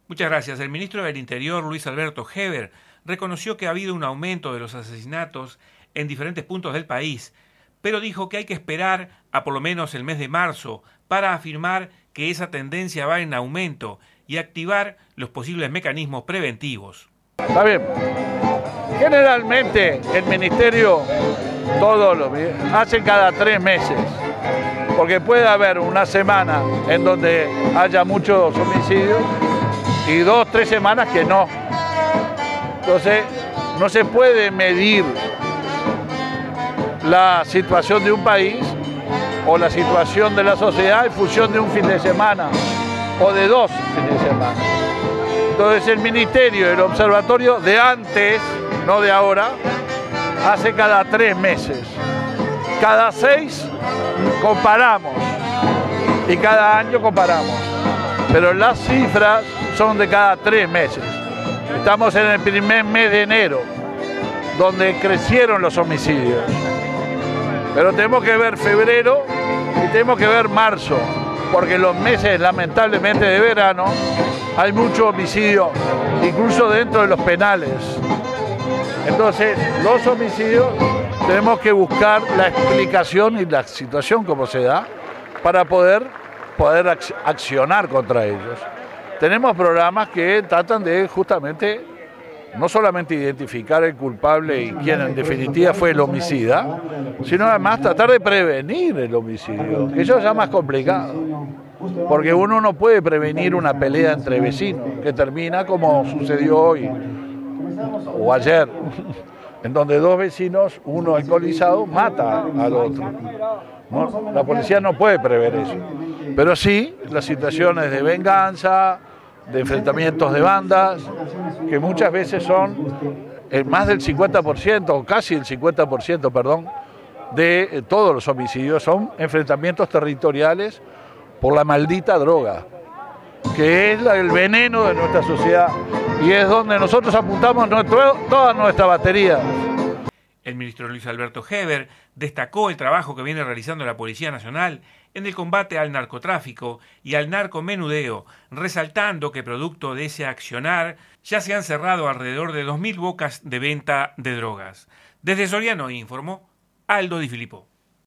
Muchas gracias. El ministro del Interior, Luis Alberto Heber, reconoció que ha habido un aumento de los asesinatos en diferentes puntos del país, pero dijo que hay que esperar a por lo menos el mes de marzo para afirmar que esa tendencia va en aumento y activar los posibles mecanismos preventivos. Está bien. Generalmente el ministerio hace cada 3 meses, porque puede haber una semana en donde haya muchos homicidios y 2, 3 semanas que no. Entonces no se puede medir la situación de un país o la situación de la sociedad en función de un fin de semana o de 2 fines de semana. Entonces el ministerio y el observatorio de antes, no de ahora, hace cada 3 meses. Cada 6 comparamos y cada año comparamos. Pero las cifras son de cada 3 meses. Estamos en el primer mes de enero, donde crecieron los homicidios. Pero tenemos que ver febrero y tenemos que ver marzo, porque en los meses, lamentablemente, de verano hay mucho homicidio, incluso dentro de los penales. Entonces, los homicidios tenemos que buscar la explicación y la situación como se da para poder accionar contra ellos. Tenemos programas que tratan de justamente no solamente identificar el culpable y quien en definitiva fue el homicida, sino además tratar de prevenir el homicidio, que eso es ya más complicado, porque uno no puede prevenir una pelea entre vecinos, que termina como sucedió hoy o ayer, en donde 2 vecinos, uno alcoholizado, mata al otro. No, la policía no puede prever eso, pero sí las situaciones de venganza, de enfrentamientos de bandas, que muchas veces son más del 50%, o casi el 50%, perdón, de todos los homicidios, son enfrentamientos territoriales por la maldita droga, que es el veneno de nuestra sociedad, y es donde nosotros apuntamos toda nuestra batería. El ministro Luis Alberto Heber destacó el trabajo que viene realizando la Policía Nacional en el combate al narcotráfico y al narcomenudeo, resaltando que producto de ese accionar ya se han cerrado alrededor de 2.000 bocas de venta de drogas. Desde Soriano informó Aldo Di Filippo.